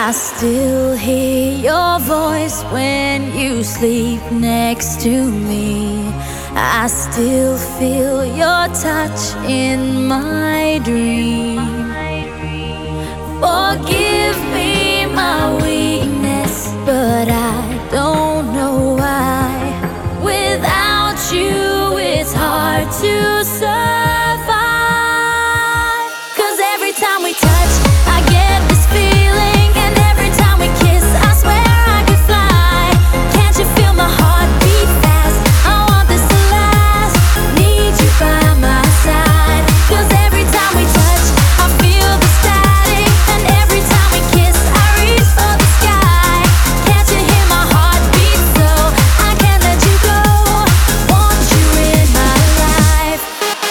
I still hear your voice when you sleep next to me. I still feel your touch in my dream. Forgive me my weakness, but I don't know why. Without you, it's hard to survive. 'Cause every time we touch, I get this feeling. And every time we kiss, I swear I could fly. Can't you feel my heart beat fast? I want this to last. Need you by my side. 'Cause every time we touch, I feel the static. And every time we kiss, I reach for the sky. Can't you hear my heart beat? So I can't let you go. Want you in my life.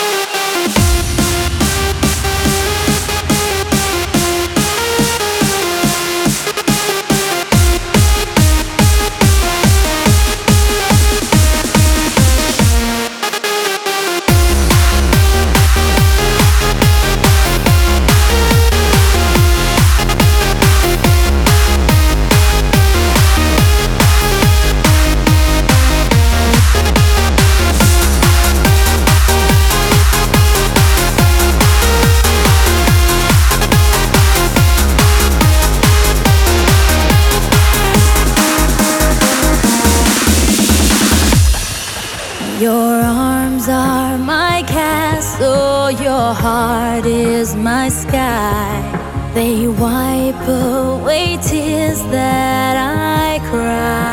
Your arms are my castle, your heart is my sky. They wipe away tears that I cry.